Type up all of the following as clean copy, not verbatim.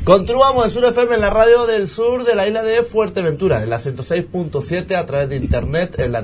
Continuamos en Sur FM, en la radio del sur de la isla de Fuerteventura, en la 106.7 a través de internet, en la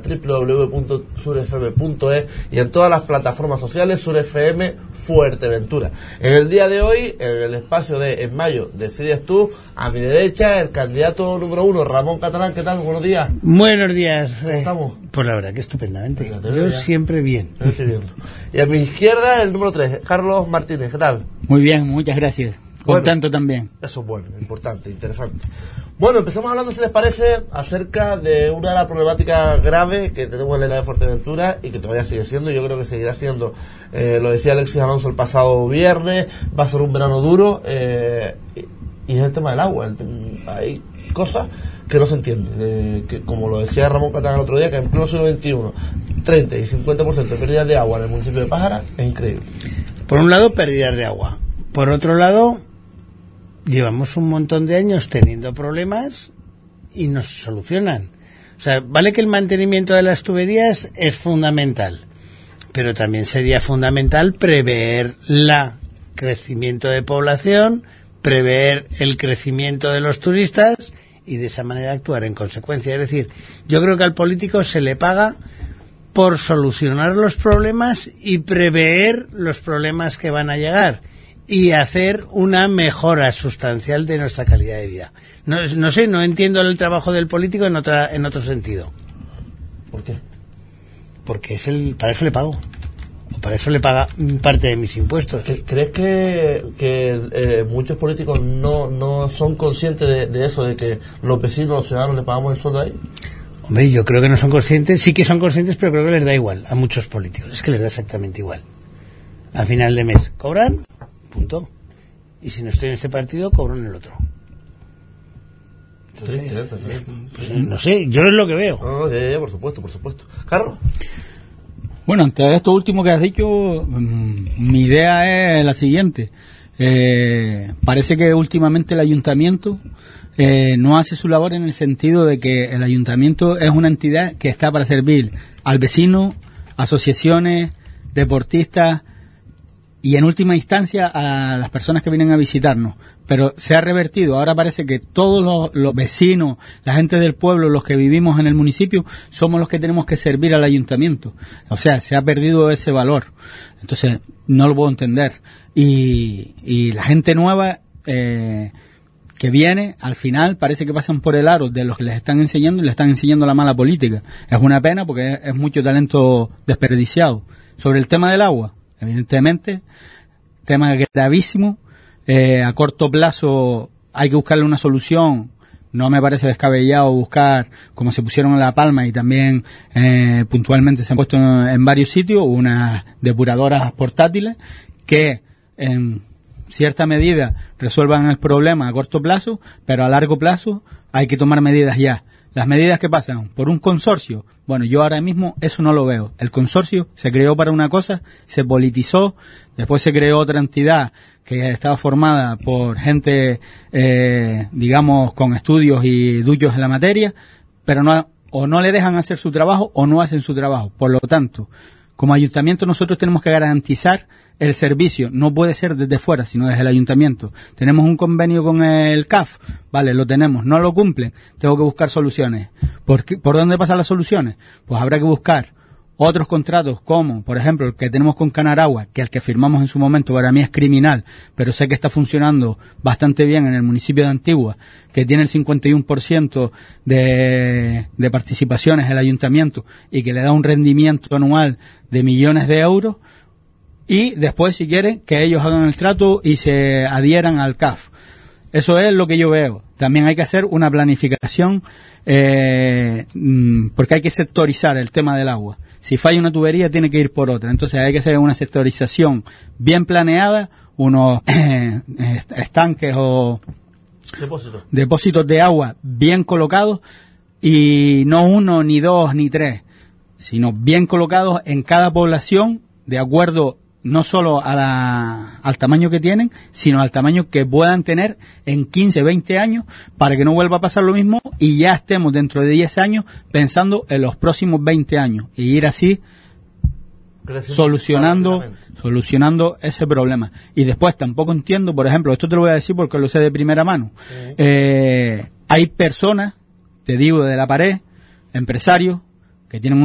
www.surfm.es y en todas las plataformas sociales Sur FM Fuerteventura. En el día de hoy, en el espacio de En Mayo Decides Tú, a mi derecha el candidato número 1, Ramón Catalán. ¿Qué tal? Buenos días. Buenos días. ¿Cómo estamos? Pues la verdad que estupendamente. Yo siempre bien. Y a mi izquierda el número 3, Carlos Martínez. ¿Qué tal? Muy bien, muchas gracias. Contento también. Eso es bueno, importante, interesante. Bueno, empezamos hablando, si les parece, acerca de una de las problemáticas graves que tenemos en la isla de Fuerteventura y que todavía sigue siendo, y yo creo que seguirá siendo. Lo decía Alexis Alonso el pasado viernes, va a ser un verano duro, y es el tema del agua. Hay cosas que no se entienden, que como lo decía Ramón Catalán el otro día, que en pleno siglo XXI 30 y 50% de pérdidas de agua en el municipio de Pájara es increíble. Por un lado, pérdidas de agua. Por otro lado, llevamos un montón de años teniendo problemas y no se solucionan. O sea, vale que el mantenimiento de las tuberías es fundamental, pero también sería fundamental prever el crecimiento de población, prever el crecimiento de los turistas y de esa manera actuar en consecuencia. Es decir, yo creo que al político se le paga por solucionar los problemas y prever los problemas que van a llegar y hacer una mejora sustancial de nuestra calidad de vida. No sé, no entiendo el trabajo del político en otro sentido. ¿Por qué? Porque para eso le pago. O para eso le paga parte de mis impuestos. ¿Crees que muchos políticos no son conscientes de eso, de que los vecinos, los ciudadanos, le pagamos el sueldo ahí? Hombre, yo creo que no son conscientes, sí que son conscientes, pero creo que les da igual a muchos políticos. Es que les da exactamente igual. Al final de mes, ¿cobran? Punto. Y si no estoy en este partido, cobro en el otro. Entonces, pues, no sé, yo es lo que veo. No, ya, por supuesto. ¿Carlos? Bueno, ante esto último que has dicho, mi idea es la siguiente. Parece que últimamente el ayuntamiento no hace su labor en el sentido de que el ayuntamiento es una entidad que está para servir al vecino, asociaciones, deportistas, y en última instancia a las personas que vienen a visitarnos. Pero se ha revertido. Ahora parece que todos los vecinos, la gente del pueblo, los que vivimos en el municipio, somos los que tenemos que servir al ayuntamiento. O sea, se ha perdido ese valor. Entonces, no lo puedo entender. Y la gente nueva que viene, al final, parece que pasan por el aro de los que les están enseñando y les están enseñando la mala política. Es una pena porque es mucho talento desperdiciado. Sobre el tema del agua, evidentemente, tema gravísimo. A corto plazo hay que buscarle una solución. No me parece descabellado buscar, como se pusieron en La Palma y también puntualmente se han puesto en varios sitios, unas depuradoras portátiles que en cierta medida resuelvan el problema a corto plazo, pero a largo plazo hay que tomar medidas ya. Las medidas que pasan por un consorcio, bueno, yo ahora mismo eso no lo veo. El consorcio se creó para una cosa, se politizó, después se creó otra entidad que estaba formada por gente, digamos, con estudios y duchos en la materia, pero no le dejan hacer su trabajo o no hacen su trabajo. Por lo tanto, como ayuntamiento nosotros tenemos que garantizar el servicio. No puede ser desde fuera, sino desde el ayuntamiento. Tenemos un convenio con el CAF, vale, lo tenemos, no lo cumplen, tengo que buscar soluciones. ¿Por dónde pasan las soluciones? Pues habrá que buscar otros contratos como, por ejemplo, el que tenemos con Canaragua, que el que firmamos en su momento para mí es criminal, pero sé que está funcionando bastante bien en el municipio de Antigua, que tiene el 51% de participaciones el ayuntamiento y que le da un rendimiento anual de millones de euros. Y después, si quieren, que ellos hagan el trato y se adhieran al CAF. Eso es lo que yo veo. También hay que hacer una planificación, porque hay que sectorizar el tema del agua. Si falla una tubería, tiene que ir por otra. Entonces hay que hacer una sectorización bien planeada, unos estanques o depósitos de agua bien colocados, y no uno, ni dos, ni tres, sino bien colocados en cada población, de acuerdo no solo al tamaño que tienen, sino al tamaño que puedan tener en 15, 20 años, para que no vuelva a pasar lo mismo y ya estemos dentro de 10 años pensando en los próximos 20 años, y ir así solucionando ese problema. Y después tampoco entiendo, por ejemplo, esto te lo voy a decir porque lo sé de primera mano. Hay personas, te digo, de La Pared, empresarios, que tienen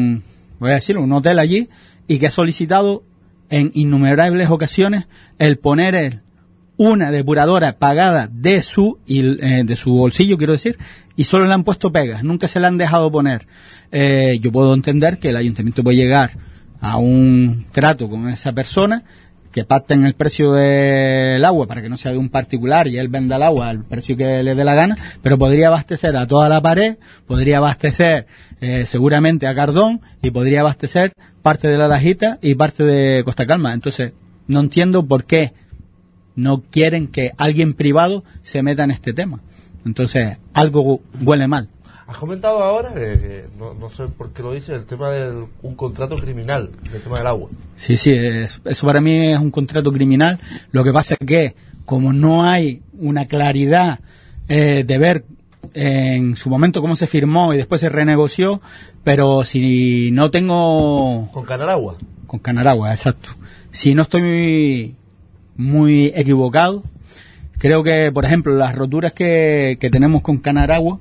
un hotel allí y que ha solicitado en innumerables ocasiones el poner una depuradora pagada de su bolsillo, quiero decir, y solo le han puesto pegas, nunca se la han dejado poner. Yo puedo entender que el ayuntamiento puede llegar a un trato con esa persona, que pacten el precio del agua para que no sea de un particular y él venda el agua al precio que le dé la gana, pero podría abastecer a toda La Pared, podría abastecer seguramente a Cardón y podría abastecer parte de La Lajita y parte de Costa Calma. Entonces, no entiendo por qué no quieren que alguien privado se meta en este tema. Entonces, algo huele mal. Has comentado ahora, no sé por qué lo dices, el tema de un contrato criminal, el tema del agua. Sí, eso para mí es un contrato criminal. Lo que pasa es que, como no hay una claridad de ver en su momento cómo se firmó y después se renegoció, pero si no tengo... ¿Con Canaragua? Con Canaragua, exacto. Si no estoy muy equivocado, creo que, por ejemplo, las roturas que tenemos con Canaragua,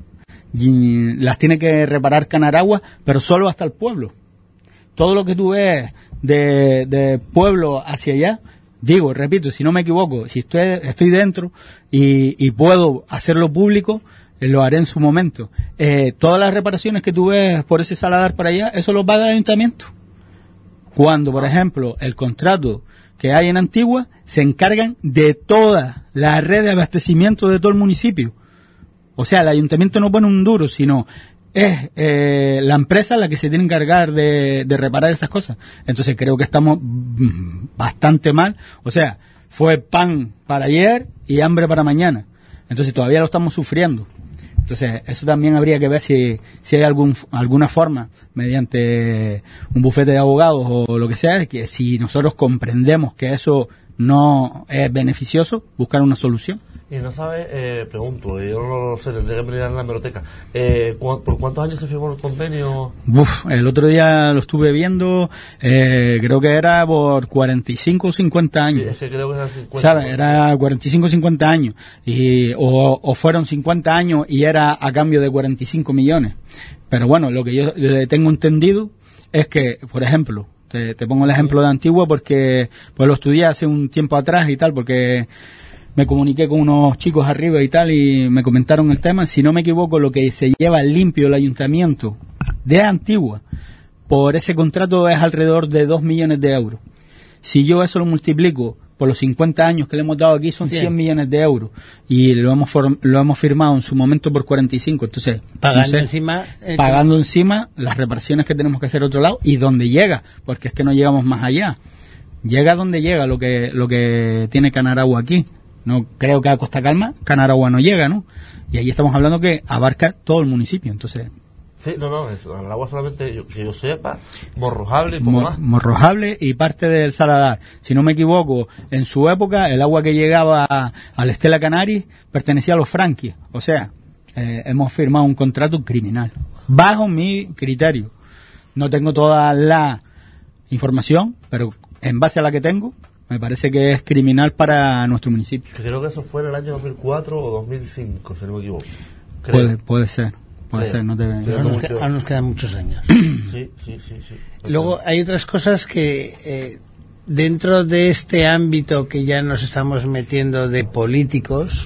y las tiene que reparar Canaragua, pero solo hasta el pueblo. Todo lo que tú ves de pueblo hacia allá, repito, si no me equivoco, si estoy dentro y puedo hacerlo público, lo haré en su momento. Todas las reparaciones que tú ves por ese saladar para allá, eso lo paga el ayuntamiento. Cuando, por ejemplo, el contrato que hay en Antigua se encargan de toda la red de abastecimiento de todo el municipio. O sea, el ayuntamiento no pone un duro, sino es la empresa la que se tiene que encargar de reparar esas cosas. Entonces creo que estamos bastante mal. O sea, fue pan para ayer y hambre para mañana. Entonces todavía lo estamos sufriendo. Entonces eso también habría que ver si hay alguna forma, mediante un bufete de abogados o lo que sea, que si nosotros comprendemos que eso no es beneficioso, buscar una solución. Y no sabes, pregunto, yo no lo sé, tendré que mirar en la hemeroteca. ¿Por cuántos años se firmó el convenio? El otro día lo estuve viendo, creo que era por 45 o 50 años. Sí, es que creo que eran 50. ¿Sabes? Era 45 o 50 años. O fueron 50 años y era a cambio de 45 millones. Pero bueno, lo que yo tengo entendido es que, por ejemplo, te pongo el ejemplo de Antigua porque pues lo estudié hace un tiempo atrás y tal, porque me comuniqué con unos chicos arriba y tal y me comentaron el tema. Si no me equivoco, lo que se lleva limpio el ayuntamiento de Antigua por ese contrato es alrededor de 2 millones de euros. Si yo eso lo multiplico por los 50 años que le hemos dado aquí, son 100 millones de euros. Y lo hemos firmado en su momento por 45. Entonces, pagando encima las reparaciones que tenemos que hacer a otro lado y donde llega, porque es que no llegamos más allá. Llega donde llega lo que tiene Canaragua aquí. No creo que a Costa Calma Canaragua no llega, ¿no? Y ahí estamos hablando que abarca todo el municipio, entonces... Sí, no, el agua solamente, que yo sepa, Morrojable y poco más. Morrojable y parte del Saladar. Si no me equivoco, en su época el agua que llegaba al Estela Canaris pertenecía a los franquis. O sea, hemos firmado un contrato criminal. Bajo mi criterio. No tengo toda la información, pero en base a la que tengo, me parece que es criminal para nuestro municipio. Creo que eso fue en el año 2004 o 2005, si no me equivoco. Puede ser. Puede ser, no te ahora nos quedan muchos años. Sí. Luego hay otras cosas que dentro de este ámbito que ya nos estamos metiendo de políticos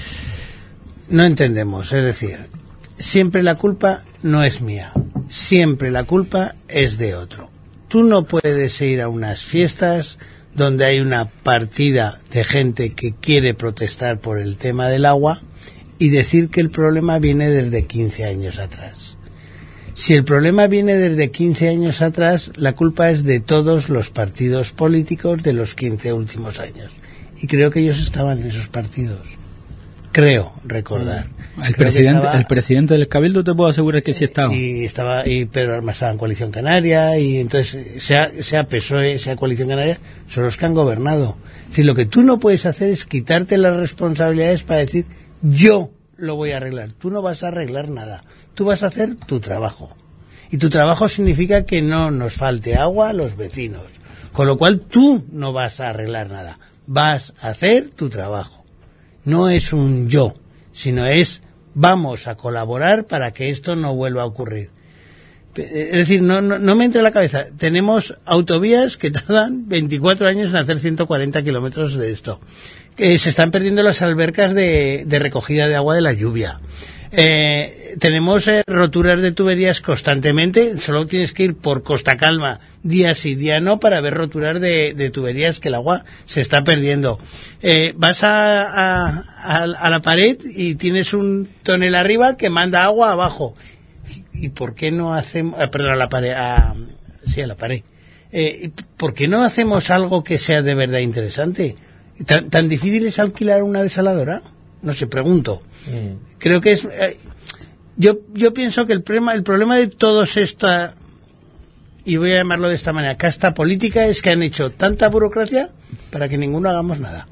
no entendemos. Es decir, siempre la culpa no es mía, siempre la culpa es de otro. Tú no puedes ir a unas fiestas donde hay una partida de gente que quiere protestar por el tema del agua y decir que el problema viene desde 15 años atrás. Si el problema viene desde 15 años atrás, la culpa es de todos los partidos políticos de los 15 últimos años. Y creo que ellos estaban en esos partidos. Creo recordar. El presidente del Cabildo te puedo asegurar que sí estaba. Y Pedro Armas estaba en Coalición Canaria, y entonces sea PSOE, sea Coalición Canaria, son los que han gobernado. Es decir, lo que tú no puedes hacer es quitarte las responsabilidades para decir yo lo voy a arreglar. Tú no vas a arreglar nada. Tú vas a hacer tu trabajo. Y tu trabajo significa que no nos falte agua a los vecinos. Con lo cual tú no vas a arreglar nada. Vas a hacer tu trabajo. No es un yo, sino es vamos a colaborar para que esto no vuelva a ocurrir. Es decir, no me entra en la cabeza. Tenemos autovías que tardan 24 años en hacer 140 kilómetros de esto. Se están perdiendo las albercas de recogida de agua de la lluvia. Tenemos roturas de tuberías constantemente. Solo tienes que ir por Costa Calma día sí, día no, para ver roturas de tuberías que el agua se está perdiendo. Vas a la pared y tienes un tonel arriba que manda agua abajo. ¿Y por qué no hacemos... perdón, a la pared. Sí, a la pared. ¿Por qué no hacemos algo que sea de verdad interesante? ¿Tan difícil es alquilar una desaladora? No sé, pregunto. Creo que es... Yo pienso que el problema de todos esta... Y voy a llamarlo de esta manera, casta política, es que han hecho tanta burocracia para que ninguno hagamos nada.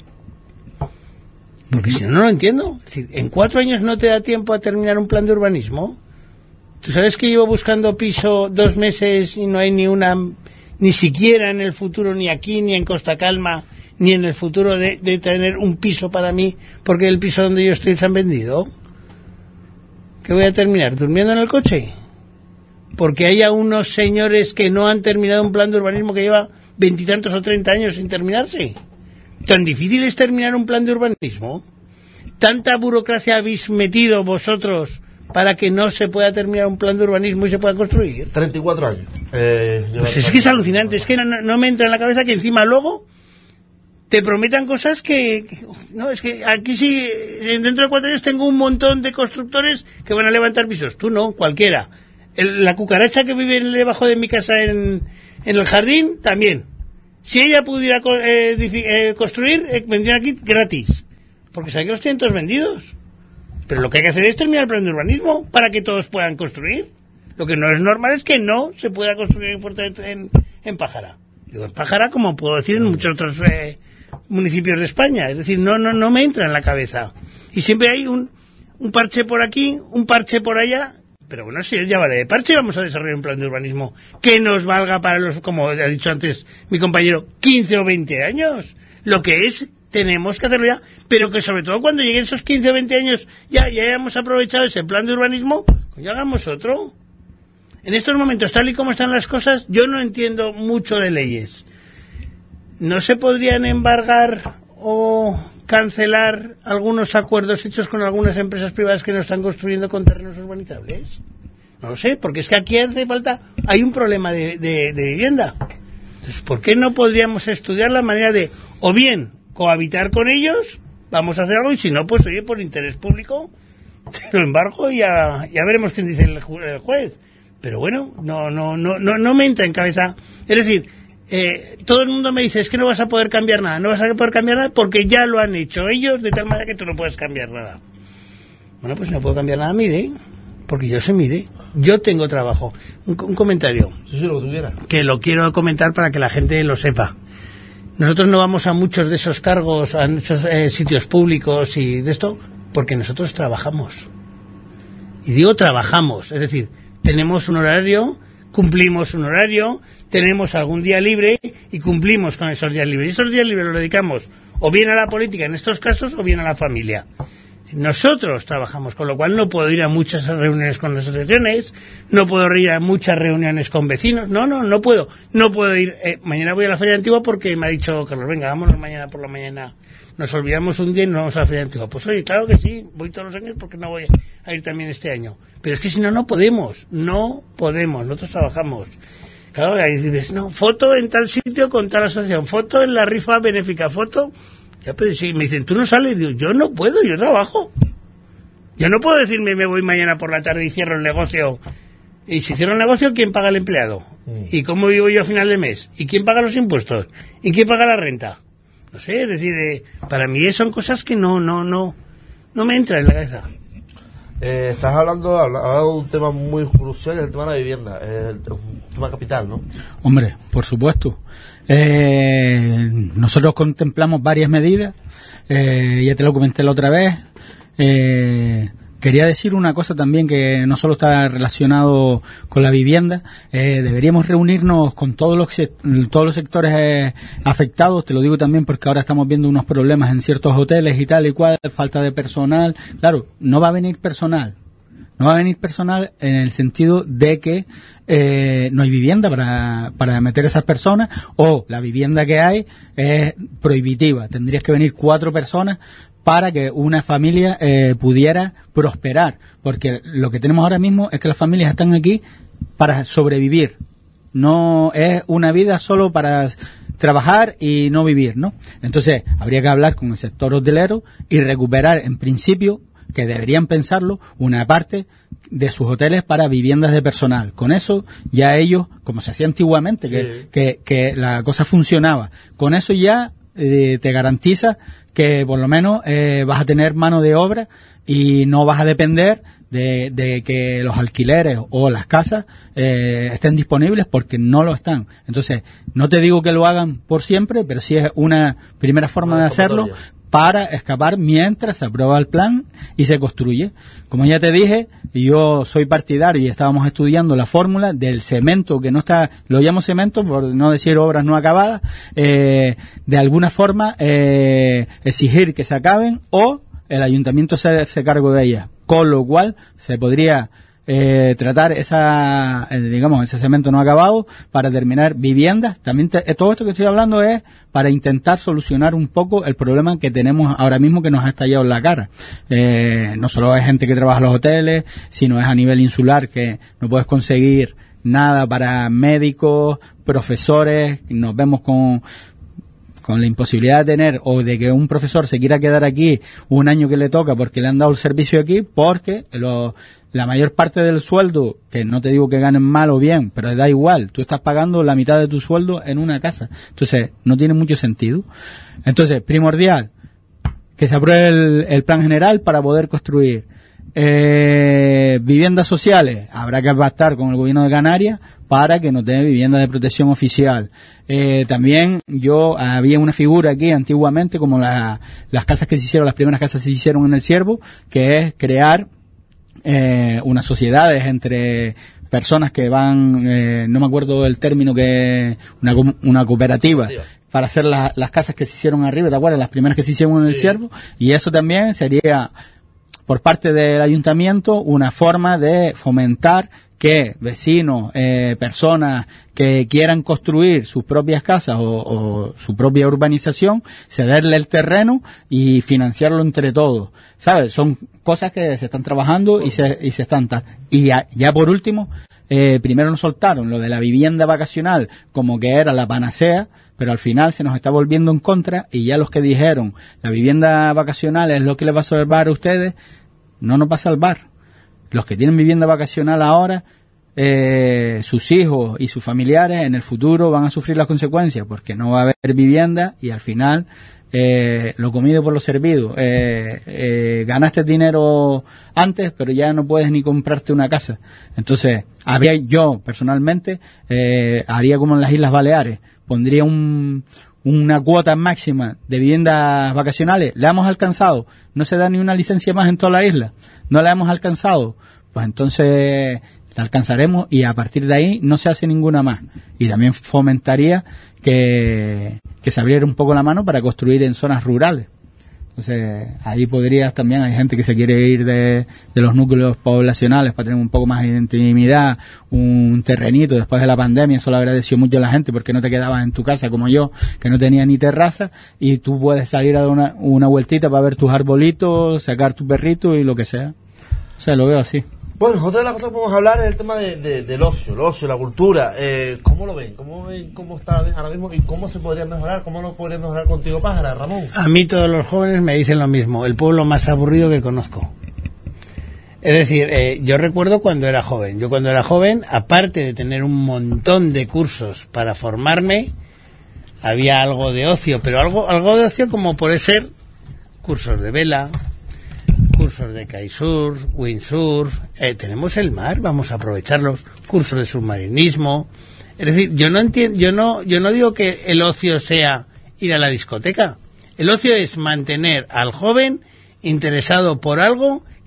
Porque si no, no lo entiendo. Es decir, en 4 años no te da tiempo a terminar un plan de urbanismo. ¿Tú sabes que llevo buscando piso 2 meses y no hay ni siquiera en el futuro, ni aquí, ni en Costa Calma, ni en el futuro de tener un piso para mí, porque el piso donde yo estoy se han vendido? ¿Qué voy a terminar? ¿Durmiendo en el coche? Porque haya unos señores que no han terminado un plan de urbanismo que lleva 20 y tantos o 30 años sin terminarse. ¿Tan difícil es terminar un plan de urbanismo? ¿Tanta burocracia habéis metido vosotros para que no se pueda terminar un plan de urbanismo y se pueda construir? 34 años. Pues es que es alucinante, es que no me entra en la cabeza que encima luego te prometan cosas que... No, es que aquí sí, dentro de 4 años tengo un montón de constructores que van a levantar pisos. Tú no, cualquiera. La cucaracha que vive debajo de mi casa en el jardín, también. Si ella pudiera construir, vendrían aquí gratis. Porque saben que los tienen todos vendidos. Pero lo que hay que hacer es terminar el plan de urbanismo para que todos puedan construir. Lo que no es normal es que no se pueda construir en Pájara. Digo, en Pájara, como puedo decir en muchos otros municipios de España. Es decir, no me entra en la cabeza. Y siempre hay un parche por aquí, un parche por allá. Pero bueno, si ya vale de parche, vamos a desarrollar un plan de urbanismo que nos valga para los, como ha dicho antes mi compañero, 15 o 20 años. Lo que es, tenemos que hacerlo ya, pero que sobre todo cuando lleguen esos 15 o 20 años ya hayamos aprovechado ese plan de urbanismo, coño, hagamos otro. En estos momentos, tal y como están las cosas, yo no entiendo mucho de leyes. ¿No se podrían embargar o cancelar algunos acuerdos hechos con algunas empresas privadas que no están construyendo con terrenos urbanizables? No lo sé, porque es que aquí hace falta, hay un problema de vivienda. Entonces, ¿por qué no podríamos estudiar la manera de, o bien, cohabitar con ellos, vamos a hacer algo, y si no, pues oye, por interés público, lo embargo y ya veremos quién dice el juez. Pero bueno, no me entra en cabeza. Es decir, todo el mundo me dice, es que no vas a poder cambiar nada, no vas a poder cambiar nada porque ya lo han hecho ellos, de tal manera que tú no puedes cambiar nada. Bueno, pues no puedo cambiar nada, mire, porque yo sé, mire, yo tengo trabajo. Un comentario. Sí, lo que tuviera. Que lo quiero comentar para que la gente lo sepa. Nosotros no vamos a muchos de esos cargos, a muchos sitios públicos y de esto, porque nosotros trabajamos. Y digo trabajamos, es decir, tenemos un horario, cumplimos un horario, tenemos algún día libre y cumplimos con esos días libres. Y esos días libres los dedicamos o bien a la política en estos casos o bien a la familia. Nosotros trabajamos, con lo cual no puedo ir a muchas reuniones con las asociaciones, no puedo ir a muchas reuniones con vecinos, no puedo. No puedo ir, mañana voy a la Feria Antigua porque me ha dicho Carlos, venga, vámonos mañana por la mañana. Nos olvidamos un día y nos vamos a la Feria Antigua. Pues oye, claro que sí, voy todos los años porque no voy a ir también este año. Pero es que si no podemos, nosotros trabajamos. Claro, ahí dices, no, foto en tal sitio con tal asociación, foto en la rifa benéfica, foto. Ya, pero si me dicen, tú no sales, digo, yo no puedo, yo trabajo. Yo no puedo decirme, me voy mañana por la tarde y cierro el negocio. Y si cierro el negocio, ¿quién paga el empleado? ¿Y cómo vivo yo a final de mes? ¿Y quién paga los impuestos? ¿Y quién paga la renta? No sé, es decir, para mí son cosas que no me entran en la cabeza. Estás hablando de un tema muy crucial, el tema de la vivienda, el tema capital, ¿no? Hombre, por supuesto. Nosotros contemplamos varias medidas, ya te lo comenté la otra vez, quería decir una cosa también que no solo está relacionado con la vivienda. Deberíamos reunirnos con todos los sectores afectados. Te lo digo también porque ahora estamos viendo unos problemas en ciertos hoteles y tal y cual, falta de personal. Claro, no va a venir personal. No va a venir personal en el sentido de que no hay vivienda para meter a esas personas, o la vivienda que hay es prohibitiva. Tendrías que venir 4 personas para que una familia pudiera prosperar, porque lo que tenemos ahora mismo es que las familias están aquí para sobrevivir. No es una vida solo para trabajar y no vivir, ¿no? Entonces, habría que hablar con el sector hotelero y recuperar, en principio, que deberían pensarlo, una parte de sus hoteles para viviendas de personal. Con eso ya ellos, como se hacía antiguamente, Sí. que la cosa funcionaba, con eso ya te garantiza que por lo menos vas a tener mano de obra y no vas a depender de que los alquileres o las casas estén disponibles, porque no lo están. Entonces, no te digo que lo hagan por siempre, pero sí es una primera forma de hacerlo para escapar mientras se aprueba el plan y se construye. Como ya te dije, yo soy partidario y estábamos estudiando la fórmula del cemento, que no está, lo llamo cemento por no decir obras no acabadas, de alguna forma exigir que se acaben o el ayuntamiento se hace cargo de ellas, con lo cual se podría tratar ese cemento no acabado para terminar viviendas. También todo esto que estoy hablando es para intentar solucionar un poco el problema que tenemos ahora mismo, que nos ha estallado en la cara. No solo es gente que trabaja en los hoteles, sino es a nivel insular, que no puedes conseguir nada para médicos, profesores. Nos vemos con la imposibilidad de tener, o de que un profesor se quiera quedar aquí un año que le toca porque le han dado el servicio aquí, porque la mayor parte del sueldo, que no te digo que ganen mal o bien, pero da igual, tú estás pagando la mitad de tu sueldo en una casa. Entonces, no tiene mucho sentido. Entonces, primordial, que se apruebe el plan general para poder construir. Viviendas sociales, habrá que pactar con el gobierno de Canarias para que no tenga vivienda de protección oficial. También había una figura aquí antiguamente, como las casas que se hicieron, las primeras casas que se hicieron en el Ciervo, que es crear unas sociedades entre personas que van, no me acuerdo el término, que una cooperativa, para hacer las casas que se hicieron arriba, ¿te acuerdas? Las primeras que se hicieron en el Ciervo, y eso también sería, por parte del ayuntamiento, una forma de fomentar que vecinos, personas que quieran construir sus propias casas o su propia urbanización, cederle el terreno y financiarlo entre todos, ¿sabes? Son cosas que se están trabajando y se están... Y ya por último, primero nos soltaron lo de la vivienda vacacional como que era la panacea, pero al final se nos está volviendo en contra, y ya los que dijeron la vivienda vacacional es lo que les va a salvar a ustedes, no nos va a salvar. Los que tienen vivienda vacacional ahora, sus hijos y sus familiares en el futuro van a sufrir las consecuencias, porque no va a haber vivienda y al final lo comido por lo servido. Ganaste dinero antes, pero ya no puedes ni comprarte una casa. Entonces, yo personalmente haría como en las Islas Baleares, pondría una cuota máxima de viviendas vacacionales. ¿La hemos alcanzado? No se da ni una licencia más en toda la isla. ¿No la hemos alcanzado? Pues entonces la alcanzaremos, y a partir de ahí no se hace ninguna más. Y también fomentaría que se abriera un poco la mano para construir en zonas rurales. Entonces, ahí podrías también, hay gente que se quiere ir de los núcleos poblacionales para tener un poco más de intimidad, un terrenito después de la pandemia. Eso lo agradeció mucho a la gente, porque no te quedabas en tu casa como yo, que no tenía ni terraza, y tú puedes salir a dar una vueltita para ver tus arbolitos, sacar tu perrito y lo que sea. O sea, lo veo así. Bueno, otra de las cosas que podemos hablar es el tema del ocio, el ocio, la cultura. ¿Cómo lo ven? ¿Cómo está ahora mismo y cómo se podría mejorar? ¿Cómo lo podría mejorar contigo, Pájara, Ramón? A mí todos los jóvenes me dicen lo mismo: el pueblo más aburrido que conozco. Es decir, yo recuerdo cuando era joven. Yo cuando era joven, aparte de tener un montón de cursos para formarme, había algo de ocio, pero algo de ocio como puede ser cursos de vela, cursos de kitesurf, windsurf, tenemos el mar, vamos a aprovecharlos, cursos de submarinismo. Es decir, yo no digo que el ocio sea ir a la discoteca. El ocio es mantener al joven interesado por algo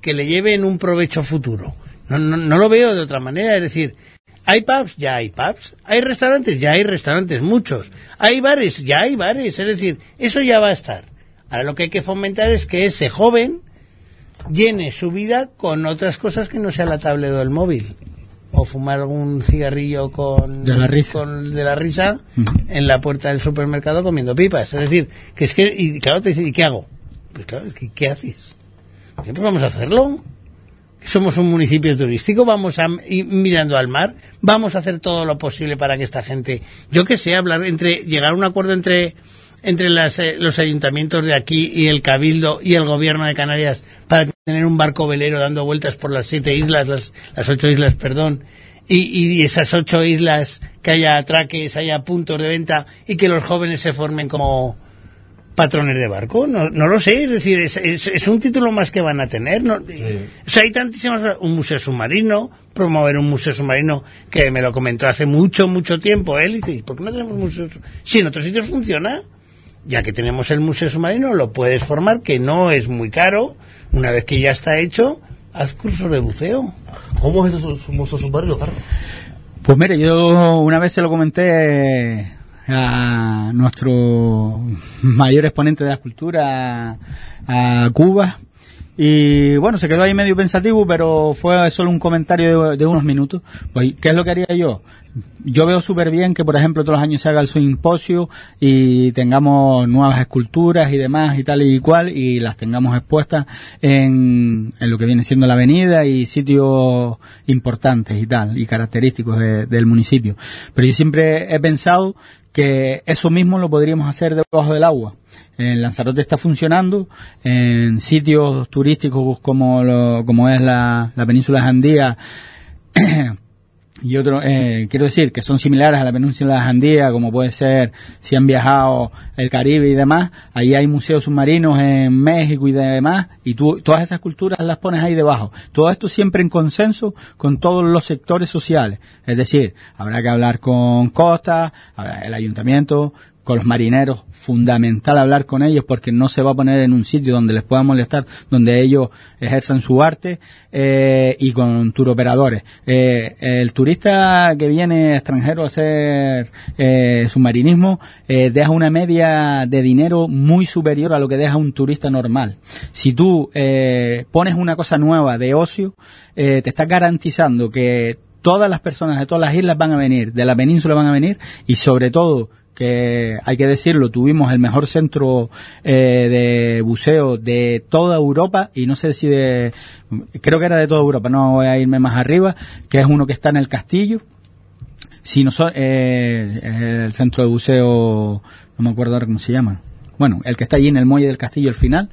que le lleven un provecho futuro. No lo veo de otra manera, es decir, hay pubs, ya hay pubs, hay restaurantes, ya hay restaurantes, muchos, hay bares, ya hay bares, es decir, eso ya va a estar. Ahora lo que hay que fomentar es que ese joven llene su vida con otras cosas que no sea la tablet o el móvil, o fumar algún cigarrillo de la risa en la puerta del supermercado comiendo pipas. Es decir, que es que, y claro, te dicen, ¿y qué hago? Pues claro, ¿qué haces? Pues vamos a hacerlo. Somos un municipio turístico, vamos a ir mirando al mar, vamos a hacer todo lo posible para que esta gente, yo que sé, llegar a un acuerdo entre los ayuntamientos de aquí y el Cabildo y el gobierno de Canarias para tener un barco velero dando vueltas por las 7 islas, las 8 islas, perdón, y esas 8 islas que haya atraques, haya puntos de venta y que los jóvenes se formen como patrones de barco. No lo sé, es decir, es un título más que van a tener, ¿no? Sí. O sea, hay tantísimas, un museo submarino, promover un museo submarino, que me lo comentó hace mucho tiempo él, y dice, ¿por qué no tenemos museo submarino? Si en otros sitios funciona, ya que tenemos el museo submarino, lo puedes formar, que no es muy caro, una vez que ya está hecho, haz cursos de buceo. ¿Cómo es eso, un museo submarino, Carlos? Pues mire, yo una vez se lo comenté a nuestro mayor exponente de la escultura, a Cuba, y bueno, se quedó ahí medio pensativo, pero fue solo un comentario de unos minutos. Pues, ¿qué es lo que haría yo? Yo veo súper bien que, por ejemplo, todos los años se haga el simposio y tengamos nuevas esculturas y demás y tal y cual, y las tengamos expuestas en lo que viene siendo la avenida y sitios importantes y tal, y característicos del municipio. Pero yo siempre he pensado que eso mismo lo podríamos hacer debajo del agua. En Lanzarote está funcionando, en sitios turísticos como es la península de Jandía, y otros, quiero decir, que son similares a la península de Jandía, como puede ser, si han viajado el Caribe y demás, ahí hay museos submarinos en México y demás, y tú todas esas culturas las pones ahí debajo. Todo esto siempre en consenso con todos los sectores sociales. Es decir, habrá que hablar con Costa, el ayuntamiento, con los marineros, fundamental hablar con ellos, porque no se va a poner en un sitio donde les pueda molestar, donde ellos ejerzan su arte, y con turoperadores. El turista que viene extranjero a hacer submarinismo deja una media de dinero muy superior a lo que deja un turista normal. Si tú pones una cosa nueva de ocio, te estás garantizando que todas las personas de todas las islas van a venir, de la península van a venir, y sobre todo, que hay que decirlo, tuvimos el mejor centro de buceo de toda Europa, y no sé si creo que era de toda Europa, no voy a irme más arriba, que es uno que está en el Castillo. Si no el centro de buceo, no me acuerdo ahora cómo se llama, bueno, el que está allí en el muelle del Castillo al final.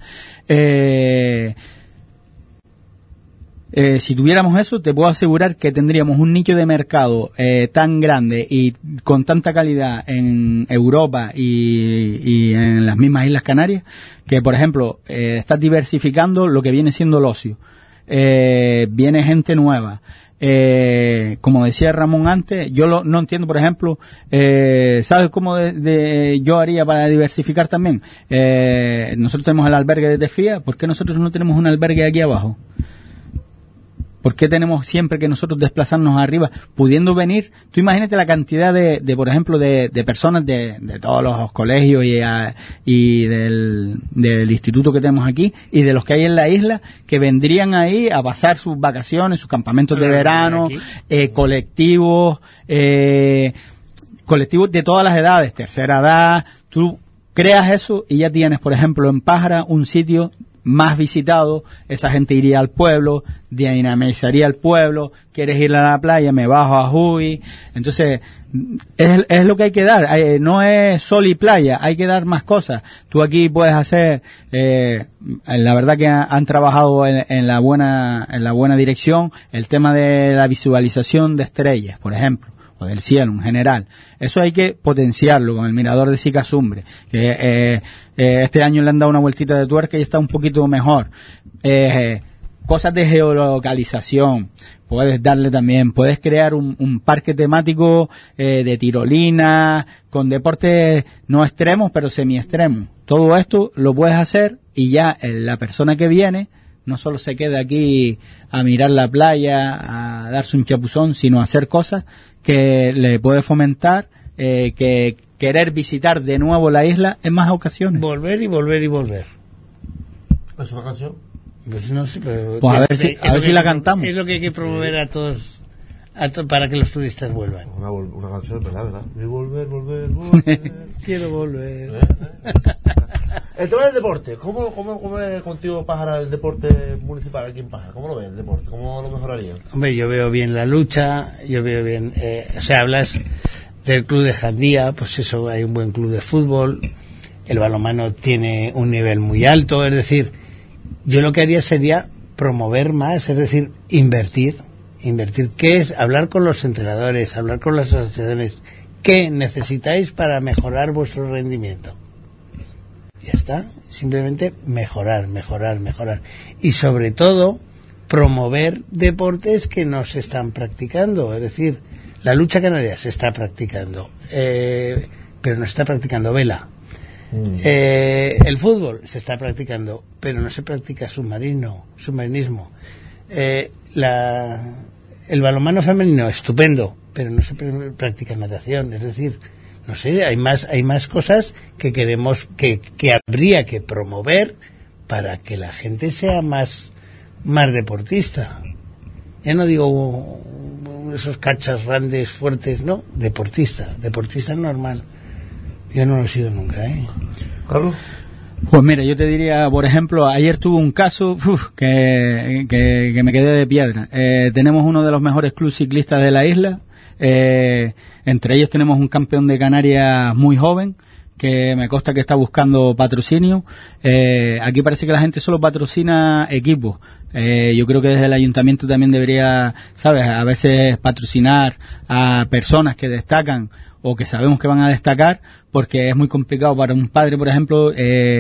Si tuviéramos eso, te puedo asegurar que tendríamos un nicho de mercado tan grande y con tanta calidad en Europa y en las mismas Islas Canarias, que por ejemplo estás diversificando lo que viene siendo el ocio. Viene gente nueva. Como decía Ramón antes, yo no entiendo, por ejemplo, ¿sabes cómo yo haría para diversificar también? Nosotros tenemos el albergue de Tefía, ¿por qué nosotros no tenemos un albergue aquí abajo? ¿Por qué tenemos siempre que nosotros desplazarnos arriba, pudiendo venir? Tú imagínate la cantidad de por ejemplo, de personas de todos los colegios y del instituto que tenemos aquí, y de los que hay en la isla, que vendrían ahí a pasar sus vacaciones, sus campamentos de verano, colectivos de todas las edades, tercera edad. Tú creas eso y ya tienes, por ejemplo, en Pájara un sitio más visitado, esa gente iría al pueblo, dinamizaría el pueblo, quieres ir a la playa, me bajo a Juy. Entonces, es lo que hay que dar, no es sol y playa, hay que dar más cosas. Tú aquí puedes hacer, la verdad que han trabajado en la buena dirección, el tema de la visualización de estrellas, por ejemplo, o del cielo en general. Eso hay que potenciarlo con el mirador de Sicasumbre, que este año le han dado una vueltita de tuerca y está un poquito mejor. Cosas de geolocalización puedes darle también, puedes crear un parque temático de tirolina, con deportes no extremos pero semi extremos. Todo esto lo puedes hacer y ya la persona que viene no solo se quede aquí a mirar la playa, a darse un chapuzón, sino a hacer cosas que le puede fomentar que querer visitar de nuevo la isla en más ocasiones. Volver y volver y volver. ¿Es una canción? Pues no sé, pero pues a ver si la cantamos. Es lo que hay que promover a todos, para que los turistas vuelvan. Una canción, ¿verdad? Y volver. Quiero volver. El tema del deporte, ¿cómo es contigo, Pájara, el deporte municipal aquí en Pájara? ¿Cómo lo ves el deporte? ¿Cómo lo mejoraría? Hombre, yo veo bien la lucha, yo veo bien, hablas del club de Jandía, pues eso, hay un buen club de fútbol, el balonmano tiene un nivel muy alto, es decir, yo lo que haría sería promover más, es decir, invertir, ¿qué es? Hablar con los entrenadores, hablar con las asociaciones, ¿qué necesitáis para mejorar vuestro rendimiento? Ya está, simplemente mejorar. Y sobre todo, promover deportes que no se están practicando. Es decir, la lucha canaria se está practicando, pero no se está practicando vela. El fútbol se está practicando, pero no se practica submarinismo. El balonmano femenino, estupendo, pero no se practica natación. Es decir, no sé, hay más cosas que queremos, que habría que promover para que la gente sea más deportista. Ya no digo esos cachas grandes, fuertes, no, deportista normal. Yo no lo he sido nunca, Carlos. Pues mira, yo te diría, por ejemplo, ayer tuve un caso que me quedé de piedra. Tenemos uno de los mejores clubes ciclistas de la isla. Entre ellos tenemos un campeón de Canarias muy joven que me consta que está buscando patrocinio. Aquí parece que la gente solo patrocina equipos. Yo creo que desde el ayuntamiento también debería, ¿sabes?, a veces patrocinar a personas que destacan o que sabemos que van a destacar, porque es muy complicado para un padre, por ejemplo,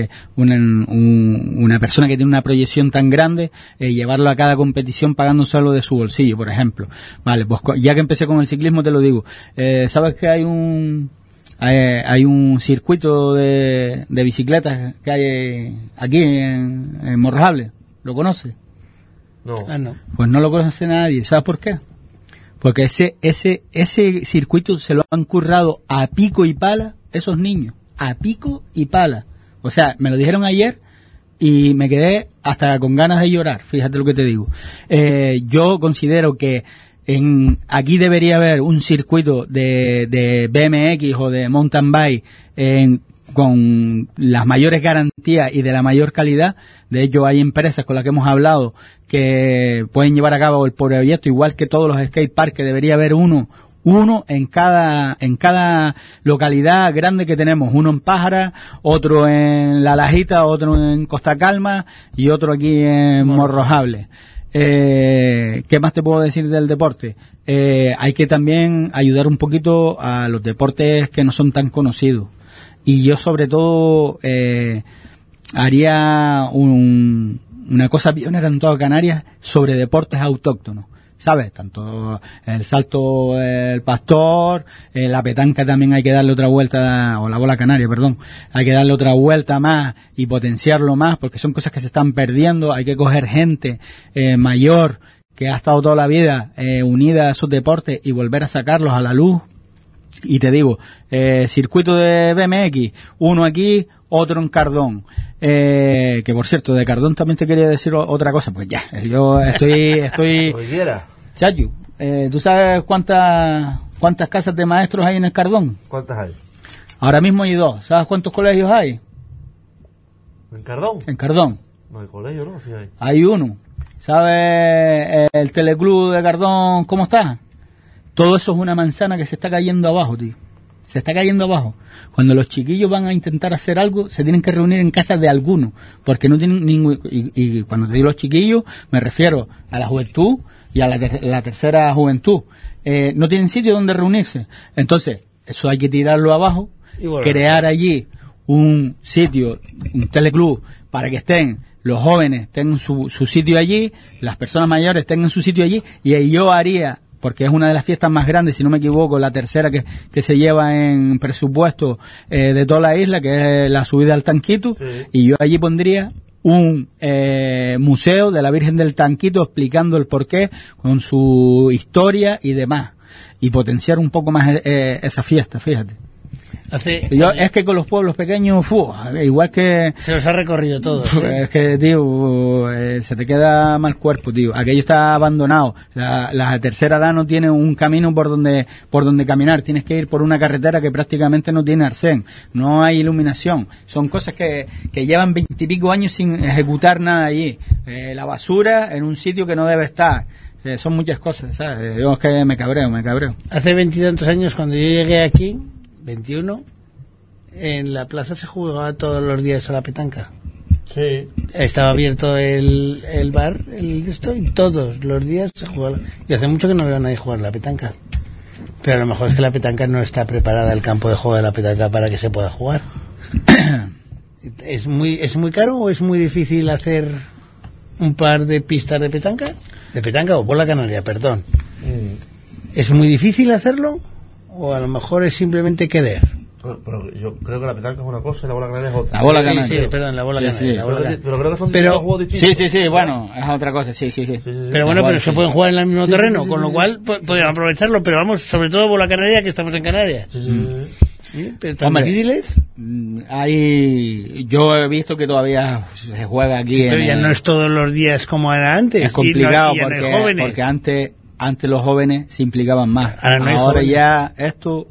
una persona que tiene una proyección tan grande, llevarlo a cada competición pagando solo de su bolsillo, por ejemplo. Vale, pues ya que empecé con el ciclismo te lo digo. ¿Sabes que hay un circuito de bicicletas que hay aquí en Morrojable? ¿Lo conoces? No. No. Pues no lo conoce nadie. ¿Sabes por qué? Porque ese circuito se lo han currado a pico y pala esos niños, a pico y pala. O sea, me lo dijeron ayer y me quedé hasta con ganas de llorar, fíjate lo que te digo. Yo considero que aquí debería haber un circuito de BMX o de mountain bike con las mayores garantías y de la mayor calidad. De hecho, hay empresas con las que hemos hablado que pueden llevar a cabo el proyecto, igual que todos los skate parks, que debería haber uno en cada localidad grande que tenemos, uno en Pájara, otro en La Lajita, otro en Costa Calma y otro aquí en Morrojable. ¿Qué más te puedo decir del deporte? Hay que también ayudar un poquito a los deportes que no son tan conocidos. Y yo sobre todo haría una cosa pionera en toda Canarias sobre deportes autóctonos, ¿sabes? Tanto el salto del pastor, la petanca también hay que darle otra vuelta, o la bola canaria, perdón, hay que darle otra vuelta más y potenciarlo más, porque son cosas que se están perdiendo. Hay que coger gente mayor que ha estado toda la vida unida a esos deportes y volver a sacarlos a la luz. Y te digo, circuito de BMX, uno aquí, otro en Cardón. Que por cierto, de Cardón también te quería decir otra cosa, pues ya, yo estoy Chachu, ¿tú sabes cuántas casas de maestros hay en el Cardón? ¿Cuántas hay? Ahora mismo hay 2. ¿Sabes cuántos colegios hay? ¿En Cardón? En Cardón. No hay colegio, ¿no? Sí hay. Hay uno. ¿Sabes el teleclub de Cardón cómo está? Todo eso es una manzana que se está cayendo abajo, tío. Se está cayendo abajo. Cuando los chiquillos van a intentar hacer algo, se tienen que reunir en casa de alguno, porque no tienen ningún... Y cuando te digo los chiquillos, me refiero a la juventud y a la tercera juventud. No tienen sitio donde reunirse. Entonces, eso hay que tirarlo abajo, crear allí un sitio, un teleclub, para que estén los jóvenes, tengan su sitio allí, las personas mayores tengan su sitio allí, y yo haría... porque es una de las fiestas más grandes, si no me equivoco, la tercera que se lleva en presupuesto de toda la isla, que es la subida al Tanquito, sí. Y yo allí pondría un museo de la Virgen del Tanquito explicando el porqué con su historia y demás, y potenciar un poco más esa fiesta, fíjate. Es que con los pueblos pequeños, igual que... Se los ha recorrido todos. Es que, tío, se te queda mal cuerpo, tío. Aquello está abandonado. La tercera edad no tiene un camino por donde caminar. Tienes que ir por una carretera que prácticamente no tiene arsén. No hay iluminación. Son cosas que llevan 20 y pico años sin ejecutar nada allí. La basura en un sitio que no debe estar. Son muchas cosas, ¿sabes? Yo es que me cabreo. Hace 20 y tantos años, cuando yo llegué aquí, 21, en la plaza se jugaba todos los días a la petanca. Sí. Estaba abierto el bar, y todos los días se jugaba. Y hace mucho que no veo a nadie jugar a la petanca. Pero a lo mejor es que la petanca no está preparada, el campo de juego de la petanca, para que se pueda jugar. ¿Es muy caro o es muy difícil hacer un par de pistas de petanca? De petanca o bola canaria, perdón. ¿Es muy difícil hacerlo? ¿O a lo mejor es simplemente querer? Pero yo creo que la petanca es una cosa y la bola canaria es otra. La bola canaria. Sí, perdón, la bola canaria. Sí. La bola canaria. Pero creo que son dos juegos distintos. Sí, bueno, es otra cosa, sí. Pero bueno, pero se pueden jugar en el mismo terreno, con lo cual podríamos aprovecharlo, pero vamos, sobre todo bola canaria, que estamos en Canarias. Sí. ¿Pero tan difíciles? Yo he visto que todavía se juega aquí. Sí, pero ya no es todos los días como era antes. Es complicado porque antes los jóvenes se implicaban más. Ahora ya esto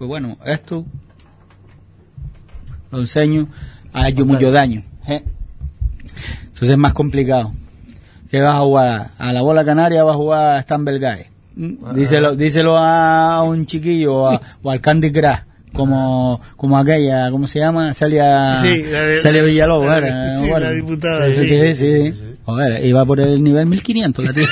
lo enseño, ha hecho mucho daño. Entonces es más complicado. ¿Qué vas a jugar? A la bola canaria vas a jugar a Stumble Guy. Díselo a un chiquillo o al Candy Crush. Como aquella, ¿cómo se llama? Celia Villalobos, la diputada. Sí. Joder, iba por el nivel 1500 la tía.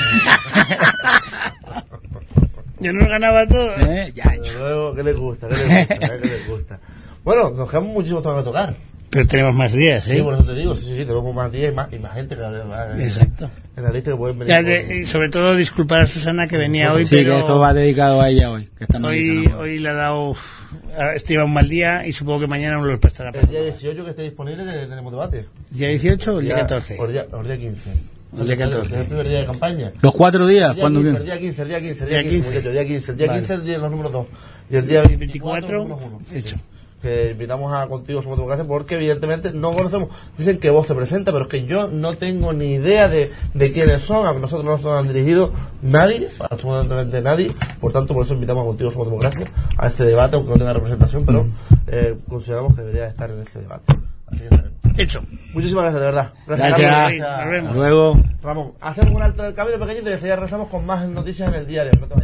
Yo no ganaba todo. Luego, ¿qué les gusta? Bueno, nos quedamos muchísimos temas que tocar. Pero tenemos más días, ¿eh? Sí, por eso te digo, sí, tenemos más días y más gente que exacto. En la lista que pueden venir. Y sobre todo disculpar a Susana que venía hoy, sí, pero... que esto va dedicado a ella hoy. Que hoy le ha dado... Este iba un mal día y supongo que mañana no lo prestará. El día 18 que esté disponible tenemos debate. ¿Día 18 o el día 14? O el día 15. El día 14. Es el primer día de campaña. ¿Los 4 días? ¿Cuándo viene? El día 15, el día 15. El día 15 es el día de los números 2. Y el día 24, hecho. Que invitamos a Contigo Somos Democracia porque evidentemente no conocemos. Dicen que vos se presenta, pero es que yo no tengo ni idea de quiénes son, aunque nosotros no nos han dirigido nadie, absolutamente nadie. Por tanto, por eso invitamos a Contigo Somos Democracia a este debate, aunque no tenga representación, pero consideramos que debería estar en este debate. Así que hecho. Muchísimas gracias, de verdad. Gracias. Nos vemos. Luego. Ramón, hacemos un alto en el camino pequeñito y ya regresamos con más noticias en el diario.